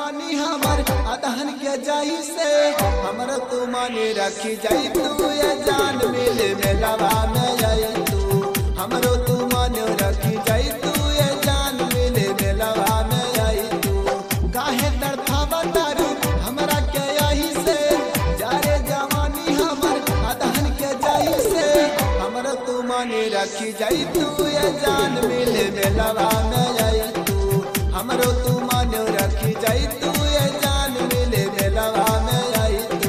जवानी हमर अदहन के जाई से हमरो तू माने रखी जाई तू ये जान मिले मेलवा में आई तू हमरो तू माने रखी जाई तू ये जान मिले मेलवा में आई तू काहे तड़फावा तारू हमरा के यही से जारे जवानी हमर अदहन के जाई से हमरो तू माने रखी जाई तू ये जान मिले मेलवा में आई तू हमरो तू मानो रखी जाई तू ये जान मिले मेलवा में आई तू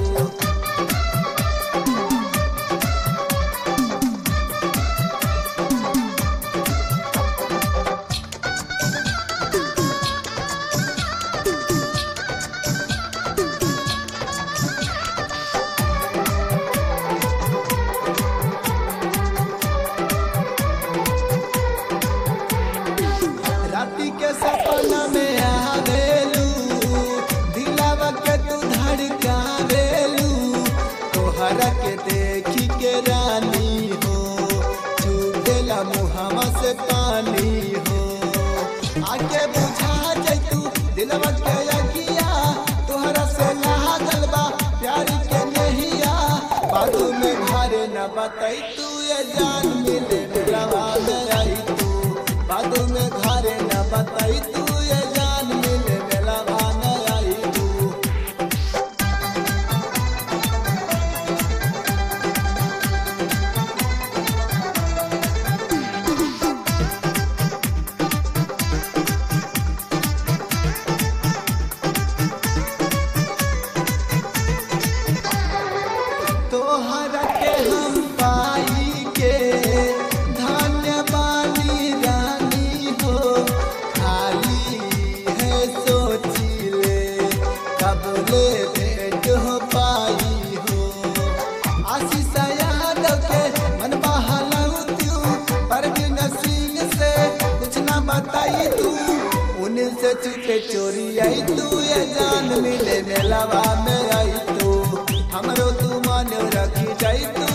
राती के सपना में आवेलू दिलावा के तू धड़कावेलू तोहरा के देखी के रानी हो छूटेला मुहावा से पानी हो आके बुझा जाई तू दिलवा के अगिया तोहरा से लागल बा प्यार के नहिया बातों में घर न बताई तू ये जान मिले मेलवा में आई तू बातों में घर न बताई तू ये जान मिले मेलवा में आई तू तोहरा के हम पाई के धन्य बानी रानी हो खाली है सोची ले कब ले भेंट हो पाई हो आशीष यादव के मन बहलाऊ तू परवीन सिंह से कुछ ना बताई तू उनसे चुपे चोरी आई तू ये जान मिले मेलवा में आई तू हमरो तू मानो रखी जाई तू